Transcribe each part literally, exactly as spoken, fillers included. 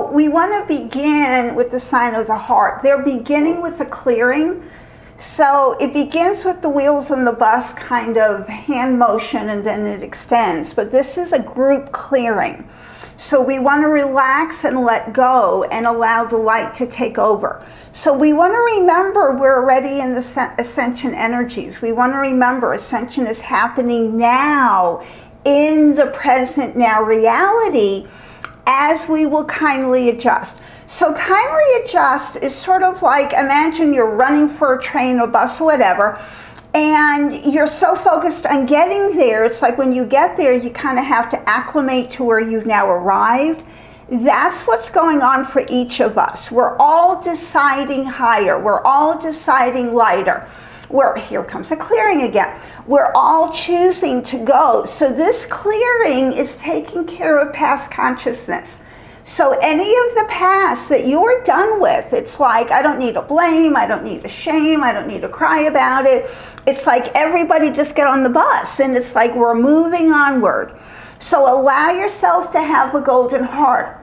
so we want to begin with the sign of the heart. They're beginning with the clearing. So it begins with the wheels on the bus kind of hand motion, and then it extends. But this is a group clearing. So we want to relax and let go and allow the light to take over. So we want to remember we're already in the ascension energies. We want to remember ascension is happening now, in the present now reality, as we will kindly adjust. So kindly adjust is sort of like, imagine you're running for a train or bus or whatever, and you're so focused on getting there. It's like when you get there, you kind of have to acclimate to where you've now arrived. That's what's going on for each of us. We're all deciding higher. We're all deciding lighter. We're, here comes the clearing again. We're all choosing to go. So this clearing is taking care of past consciousness. So any of the past that you're done with, it's like, I don't need to blame, I don't need to shame, I don't need to cry about it. It's like everybody just get on the bus, and it's like we're moving onward. So allow yourselves to have a golden heart.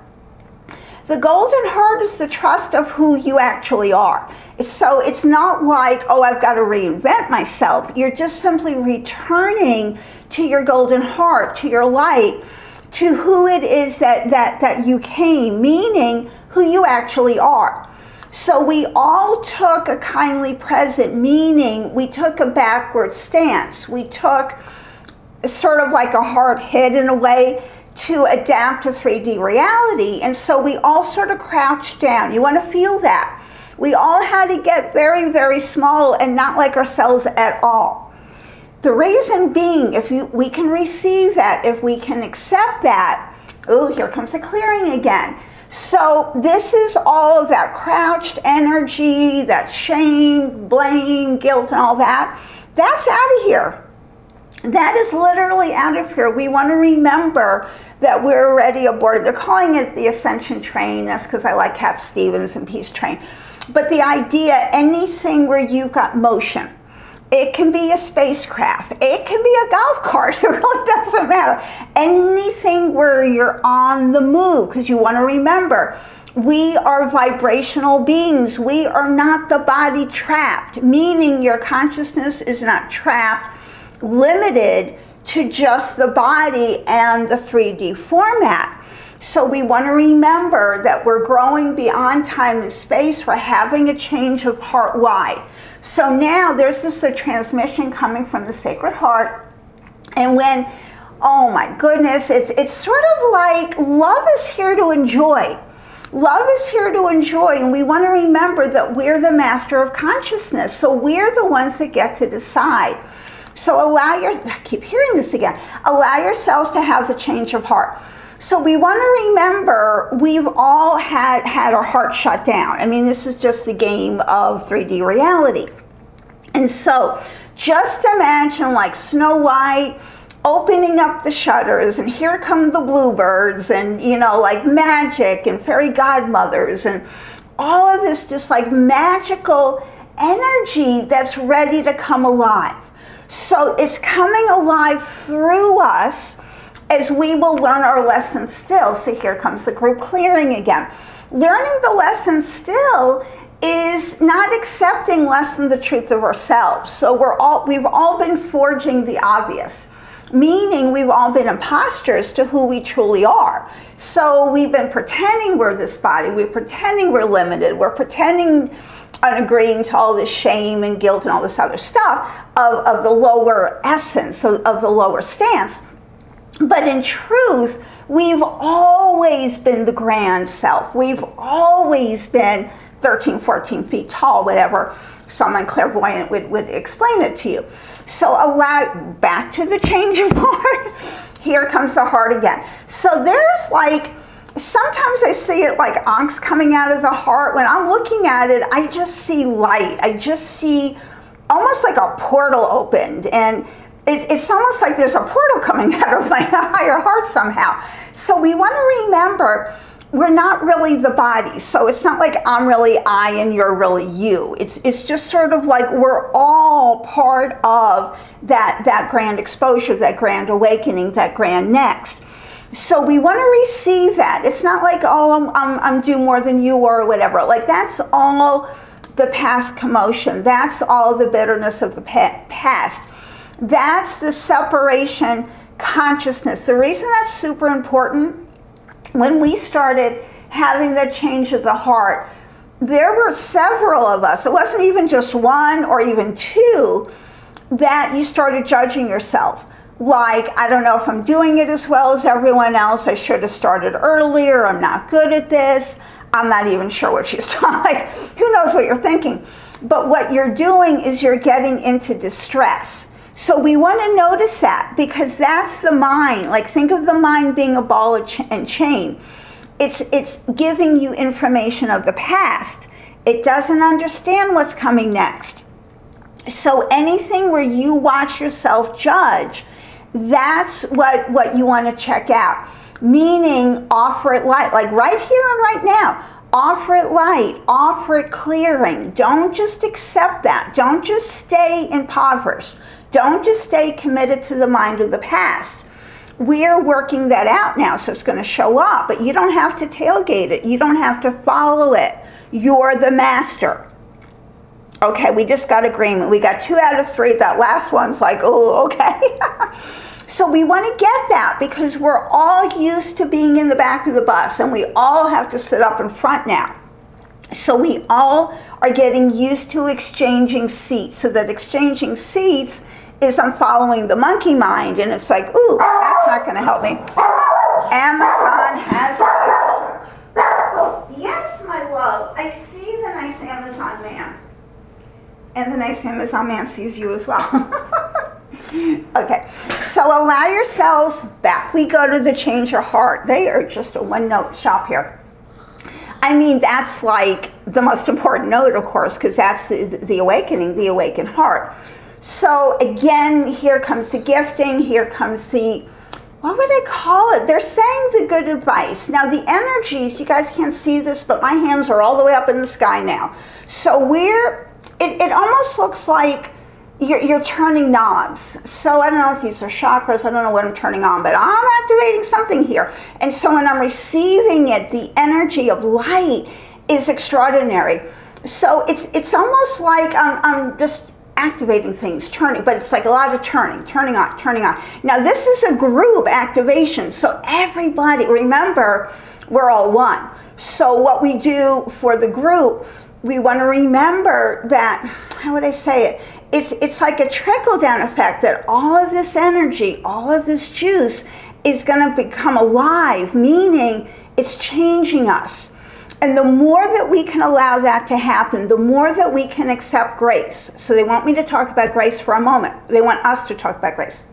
The golden heart is the trust of who you actually are. So it's not like, oh, I've got to reinvent myself. You're just simply returning to your golden heart, to your light, to who it is that, that, that you came, meaning who you actually are. So we all took a kindly present, meaning we took a backward stance. We took sort of like a hard hit in a way to adapt to three D reality. And so we all sort of crouched down. You want to feel that. We all had to get very, very small and not like ourselves at all. The reason being, if you, we can receive that, if we can accept that, oh, here comes the clearing again. So this is all of that crouched energy, that shame, blame, guilt, and all that. That's out of here. That is literally out of here. We want to remember that we're already aboard. They're calling it the Ascension Train. That's because I like Cat Stevens and Peace Train. But the idea, anything where you've got motion, it can be a spacecraft, it can be a golf cart, it really doesn't matter. Anything where you're on the move, because you want to remember, we are vibrational beings. We are not the body trapped, meaning your consciousness is not trapped, limited to just the body and the three D format. So we want to remember that we're growing beyond time and space. We're having a change of heart wide. So now there's this a transmission coming from the Sacred Heart. And when, oh my goodness, it's, it's sort of like love is here to enjoy. Love is here to enjoy, and we want to remember that we're the master of consciousness. So we're the ones that get to decide. So allow your, I keep hearing this again, allow yourselves to have the change of heart. So we want to remember we've all had, had our heart shut down. I mean, this is just the game of three D reality. And so just imagine like Snow White opening up the shutters, and here come the bluebirds, and, you know, like magic and fairy godmothers, and all of this just like magical energy that's ready to come alive. So it's coming alive through us as we will learn our lessons still. So here comes the group clearing again. Learning the lesson still is not accepting less than the truth of ourselves. So we're all, we've all been forging the obvious, meaning we've all been imposters to who we truly are. So we've been pretending we're this body, we're pretending we're limited, we're pretending and agreeing to all this shame and guilt and all this other stuff of, of the lower essence, of, of the lower stance. But in truth, we've always been the grand self. We've always been thirteen, fourteen feet tall, whatever someone clairvoyant would, would explain it to you. So allow, back to the change of heart. Here comes the heart again. So there's like, sometimes I see it like ankhs coming out of the heart. When I'm looking at it, I just see light. I just see almost like a portal opened, and it, it's almost like there's a portal coming out of my higher heart somehow. So we want to remember we're not really the body. So it's not like I'm really I and you're really you. It's it's just sort of like we're all part of that, that grand exposure, that grand awakening, that grand next. So we want to receive that. It's not like, oh, I'm, I'm, I'm due more than you are or whatever. Like, that's all the past commotion. That's all the bitterness of the past. That's the separation consciousness. The reason that's super important, when we started having the change of the heart, there were several of us, it wasn't even just one or even two, that you started judging yourself. Like, I don't know if I'm doing it as well as everyone else. I should have started earlier. I'm not good at this. I'm not even sure what she's doing. Like, who knows what you're thinking? But what you're doing is you're getting into distress. So we want to notice that, because that's the mind. Like, think of the mind being a ball and chain. It's, it's giving you information of the past. It doesn't understand what's coming next. So anything where you watch yourself judge, that's what, what you want to check out. Meaning, offer it light, like right here and right now. Offer it light, offer it clearing. Don't just accept that. Don't just stay impoverished. Don't just stay committed to the mind of the past. We're working that out now, so it's going to show up, but you don't have to tailgate it. You don't have to follow it. You're the master. Okay, we just got agreement. We got two out of three. That last one's like, oh, okay. So we want to get that, because we're all used to being in the back of the bus, and we all have to sit up in front now. So we all are getting used to exchanging seats. So that exchanging seats is I'm following the monkey mind, and it's like, ooh, that's not going to help me. Amazon has it. Yes, my love, I see the nice Amazon man. And the nice Amazon man sees you as well. Okay, so allow yourselves back. We go to the change your heart. They are just a one-note shop here. I mean, that's like the most important note, of course, because that's the, the awakening, the awakened heart. So again, here comes the gifting. Here comes the, what would I call it? They're saying the good advice. Now, the energies, you guys can't see this, but my hands are all the way up in the sky now. So we're, it, it almost looks like You're, you're turning knobs. So I don't know if these are chakras. I don't know what I'm turning on, but I'm activating something here. And so when I'm receiving it, the energy of light is extraordinary. So it's it's almost like I'm, I'm just activating things, turning, but it's like a lot of turning, turning on, turning on. Now this is a group activation. So everybody, remember, we're all one. So what we do for the group, we want to remember that, how would I say it? It's it's like a trickle-down effect, that all of this energy, all of this juice is going to become alive, meaning it's changing us. And the more that we can allow that to happen, the more that we can accept grace. So they want me to talk about grace for a moment. They want us to talk about grace.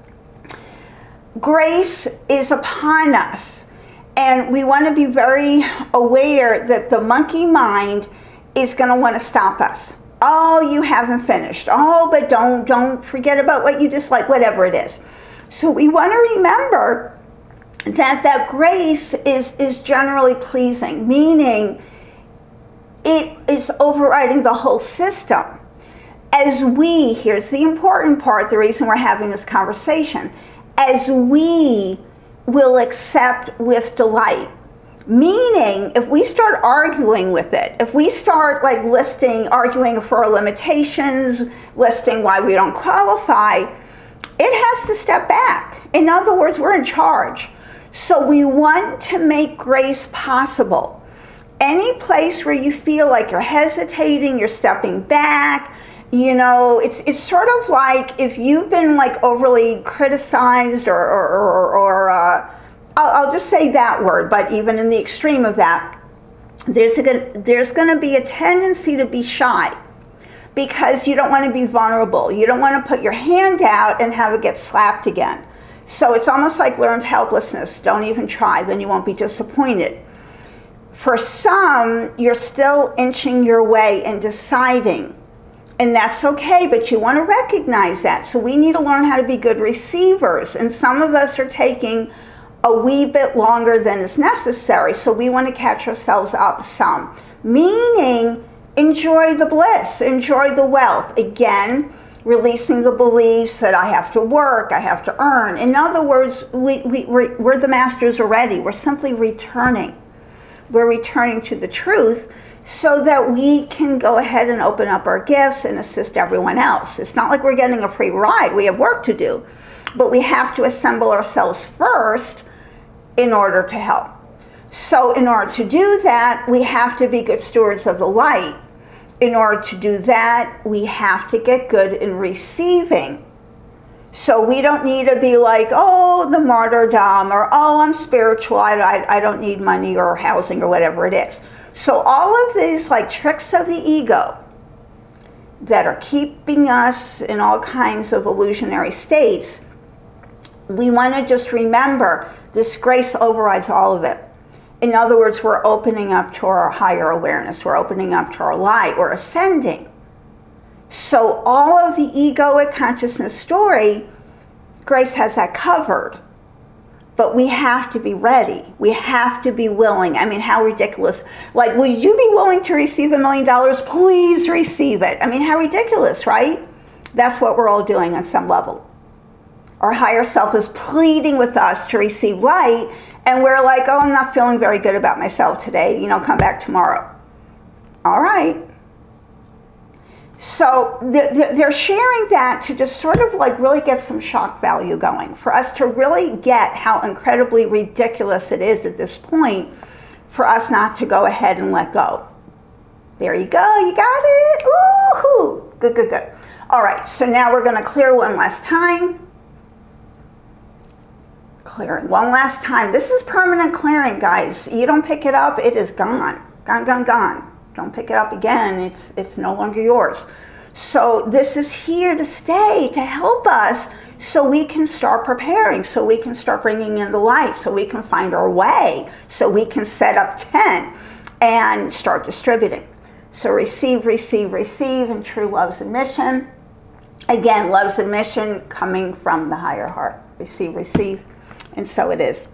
Grace is upon us. And we want to be very aware that the monkey mind is going to want to stop us. Oh, you haven't finished. Oh, but don't don't forget about what you dislike, whatever it is. So we want to remember that that grace is, is generally pleasing, meaning it is overriding the whole system. As we, here's the important part, the reason we're having this conversation, as we will accept with delight. Meaning, if we start arguing with it, if we start like listing, arguing for our limitations, listing why we don't qualify, it has to step back. In other words, we're in charge. So we want to make grace possible. Any place where you feel like you're hesitating, you're stepping back, you know, it's it's sort of like if you've been like overly criticized or, or, or, or uh, I'll, I'll just say that word, but even in the extreme of that, there's a, there's going to be a tendency to be shy because you don't want to be vulnerable. You don't want to put your hand out and have it get slapped again. So it's almost like learned helplessness. Don't even try, then you won't be disappointed. For some, you're still inching your way and deciding, and that's okay, but you want to recognize that. So we need to learn how to be good receivers, and some of us are taking a wee bit longer than is necessary, so we want to catch ourselves up some. Meaning, enjoy the bliss, enjoy the wealth. Again, releasing the beliefs that I have to work, I have to earn. In other words, we, we, we're, we're the masters already. We're simply returning. We're returning to the truth so that we can go ahead and open up our gifts and assist everyone else. It's not like we're getting a free ride. We have work to do. But we have to assemble ourselves first in order to help. So in order to do that, we have to be good stewards of the light. In order to do that, we have to get good in receiving. So we don't need to be like, oh, the martyrdom, or oh, I'm spiritual, I, I, I don't need money or housing or whatever it is. So all of these like tricks of the ego that are keeping us in all kinds of illusionary states, we want to just remember this grace overrides all of it. In other words, we're opening up to our higher awareness. We're opening up to our light. We're ascending. So all of the egoic consciousness story, grace has that covered. But we have to be ready. We have to be willing. I mean, how ridiculous. Like, will you be willing to receive a million dollars? Please receive it. I mean, how ridiculous, right? That's what we're all doing on some level. Our higher self is pleading with us to receive light. And we're like, oh, I'm not feeling very good about myself today. You know, come back tomorrow. All right. So they're sharing that to just sort of like really get some shock value going. For us to really get how incredibly ridiculous it is at this point for us not to go ahead and let go. There you go. You got it. Ooh-hoo. Good, good, good. All right. So now we're going to clear one last time. Clearing one last time. This is permanent clearing, guys. You don't pick it up, it is gone. Gone, gone, gone. Don't pick it up again. It's it's no longer yours. So this is here to stay, to help us so we can start preparing, so we can start bringing in the light, so we can find our way, so we can set up tent and start distributing. So receive, receive, receive in true love's admission. Again, love's admission coming from the higher heart. Receive, receive. And so it is.